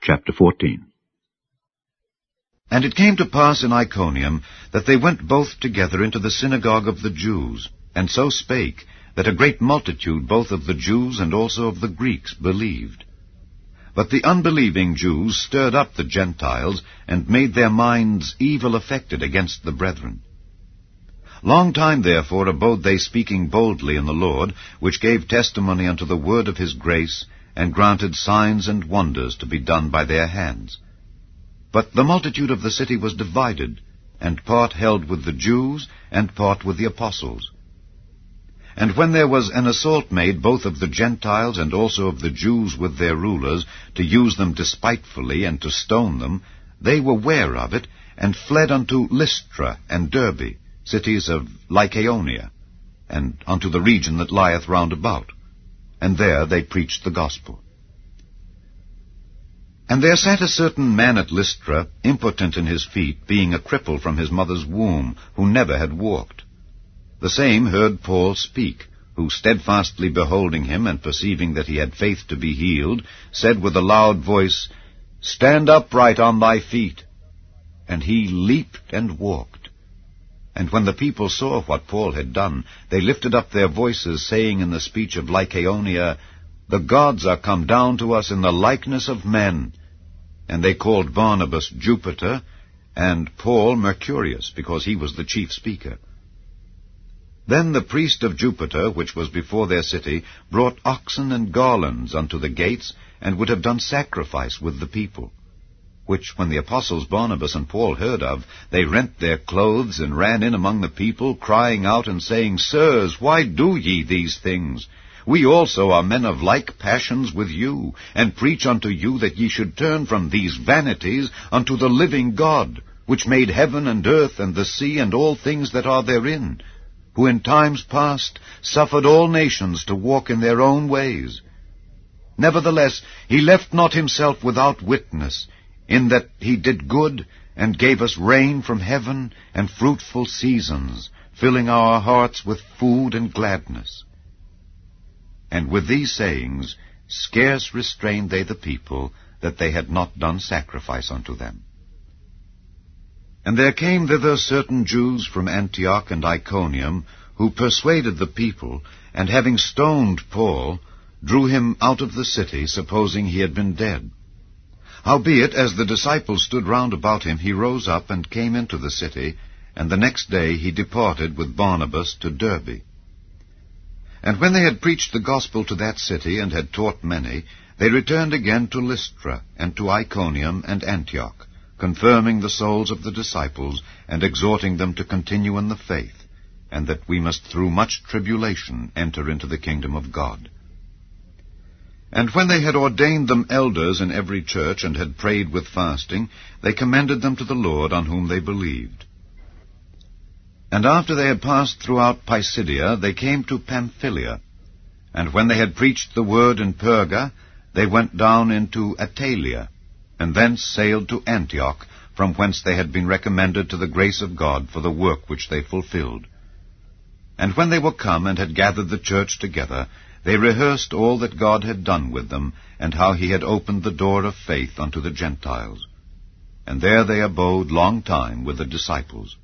Chapter 14. And it came to pass in Iconium that they went both together into the synagogue of the Jews, and so spake, that a great multitude both of the Jews and also of the Greeks believed. But the unbelieving Jews stirred up the Gentiles, and made their minds evil affected against the brethren. Long time therefore abode they speaking boldly in the Lord, which gave testimony unto the word of his grace, and granted signs and wonders to be done by their hands. But the multitude of the city was divided, and part held with the Jews, and part with the apostles. And when there was an assault made both of the Gentiles and also of the Jews with their rulers, to use them despitefully and to stone them, they were ware of it, and fled unto Lystra and Derbe, cities of Lycaonia, and unto the region that lieth round about. And there they preached the gospel. And there sat a certain man at Lystra, impotent in his feet, being a cripple from his mother's womb, who never had walked. The same heard Paul speak, who steadfastly beholding him, and perceiving that he had faith to be healed, said with a loud voice, Stand upright on thy feet. And he leaped and walked. And when the people saw what Paul had done, they lifted up their voices, saying in the speech of Lycaonia, The gods are come down to us in the likeness of men. And they called Barnabas Jupiter, and Paul Mercurius, because he was the chief speaker. Then the priest of Jupiter, which was before their city, brought oxen and garlands unto the gates, and would have done sacrifice with the people. Which when the apostles Barnabas and Paul heard of, they rent their clothes, and ran in among the people, crying out and saying, Sirs, why do ye these things? We also are men of like passions with you, and preach unto you that ye should turn from these vanities unto the living God, which made heaven and earth and the sea and all things that are therein, who in times past suffered all nations to walk in their own ways. Nevertheless, he left not himself without witness, in that he did good, and gave us rain from heaven, and fruitful seasons, filling our hearts with food and gladness. And with these sayings scarce restrained they the people, that they had not done sacrifice unto them. And there came thither certain Jews from Antioch and Iconium, who persuaded the people, and having stoned Paul, drew him out of the city, supposing he had been dead. Howbeit, as the disciples stood round about him, he rose up and came into the city, and the next day he departed with Barnabas to Derbe. And when they had preached the gospel to that city, and had taught many, they returned again to Lystra, and to Iconium and Antioch, confirming the souls of the disciples, and exhorting them to continue in the faith, and that we must through much tribulation enter into the kingdom of God. And when they had ordained them elders in every church, and had prayed with fasting, they commended them to the Lord, on whom they believed. And after they had passed throughout Pisidia, they came to Pamphylia. And when they had preached the word in Perga, they went down into Attalia, and thence sailed to Antioch, from whence they had been recommended to the grace of God for the work which they fulfilled. And when they were come and had gathered the church together, they rehearsed all that God had done with them, and how he had opened the door of faith unto the Gentiles. And there they abode long time with the disciples.